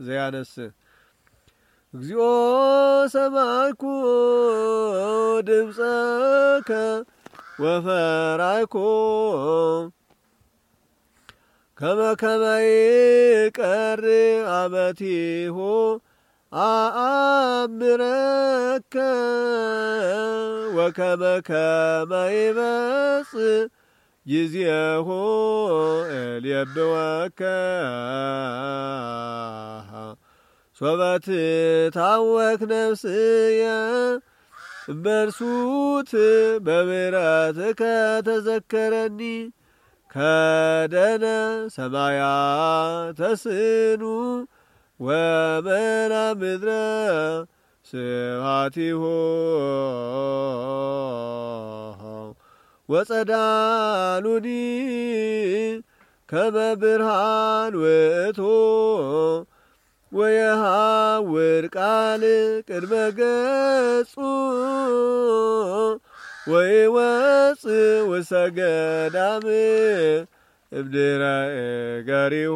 ዘያነስ እግዚኦ ሰማይኩ ድምፀከ ወፈራይኩ ከመ ይቀር አመቲሁ አአምረከ ወከመ ይመጽእ ጊዜሁ እልየብወከ ሶበ ትታወክ ነፍስየ በርሱት በምሕረትከ ተዘከረኒ ከደነ ሰማያተ ስኑ ወመላ ምድረ ስብሐቲሁ ወጸዳሉኒ ከመ ብርሃን ውእቱ ወየሐውር ቃል ቅድመ ገጹ ወይወፅእ ውስተ ገዳም እምድኅረ እገሪሁ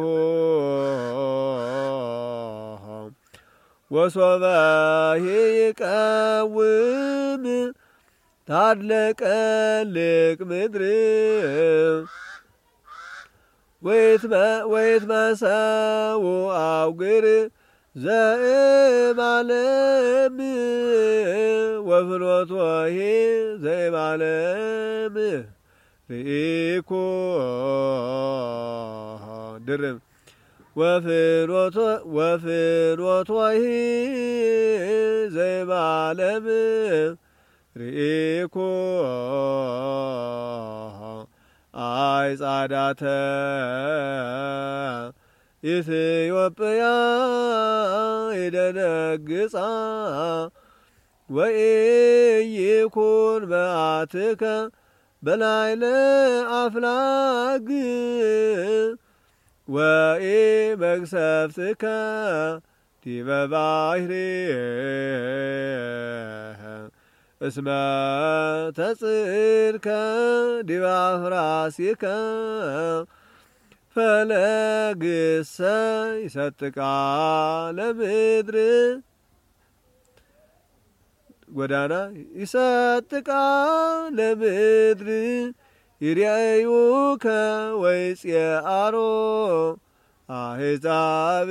ወሶበ ይቀውም ታድለቀልቅ ምድር ወይትመሰው አውግር ዘእምዓለም ወፍኖቶሂ ዘእምዓለም ርኢኩ ድርብ ወፍኖቶሂ ዘእምዓለም ርኢኩ አይጻዳተ ኢትዮጵያ ይደነግጻ ወኢይኩን መዓትከ በላዕለ አፍላግ ወኢመቅሰፍትከ ዲበ ባሕር እስመ ተጽእርከ ዲበ አፍራሲከ ፈለግሰ ይሰጥቃ ለምድር ጎዳና ይሰጥቃ ለምድር ይርአዩከ ወይጽአሮ አሕዛብ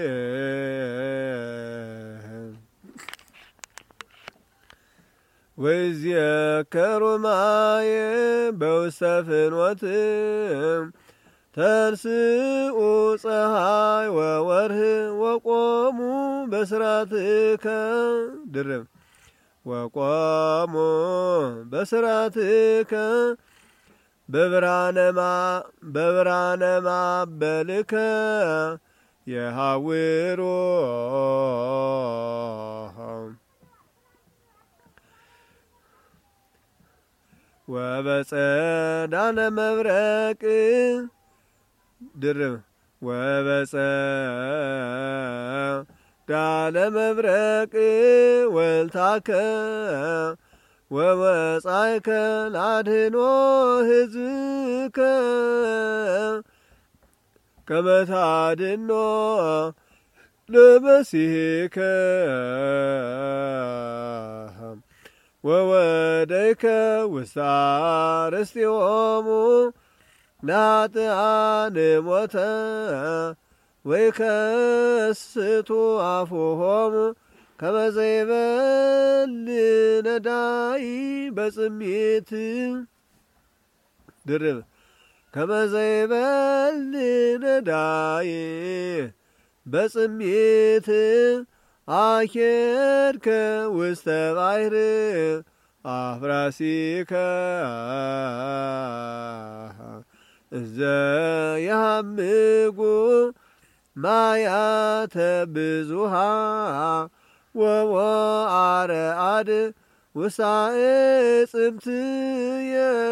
ወይዝየከሩ ማየ በውስተ ፍኖት ተንስኡ ፀሐይ ወወርህ ወቆሙ በስራትከ ድርብ ወቆሙ በስራትከ በብርሃነ ማበልከ የሐውሮ ወበጸዳለ መብረቅ ድርብ ወበጸዳለ መብረቅ ወልታከ ወመጻእከ ለአድኅኖ ሕዝብከ ከመ ታድኅኖ ለመሲሕከ ወወደይከ ውስተ አርእስቲሆሙ ለኃጥኣን ሞተ ወይከስቱ አፉሆሙ ከመ ዘይበል ነዳይ በጽሜት ድርብ ከመ ዘይበል ነዳይ በጽሜት አኬድከ ውስተ ባሕር አፍራሲከ እዘ የሐምጉ ማያተ ብዙሃ ወወአረአድ ውሳኤ ጽምትየ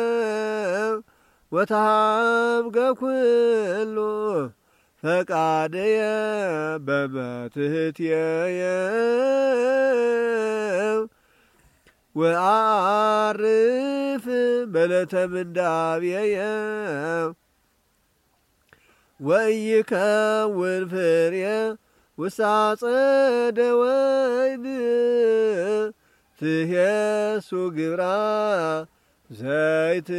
ወተሃምገ ኩሉ ፈቃደየ በመትሕትየ ወአርፍ በለተ ምንዳብየ ወኢይከውን ፍሬ ውሳጸደ ወይን ትሄሱ ግብራ ዘይት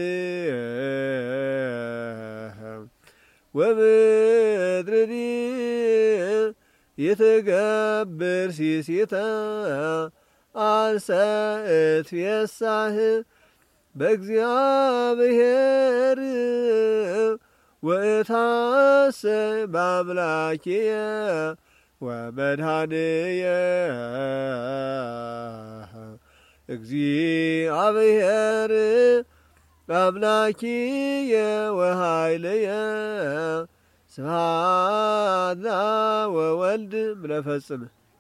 ወምድርኒ ይትገብር ሲሲተ አንሰ እትፌሳህ በእግዚአብሔር ወእታሰ በአምላኪየ ወመድኃኒየ እግዚአብሔር አምላኪየ ወኃይልየ ስብሐት ለአብ ወወልድ ብለህ ፈጽም።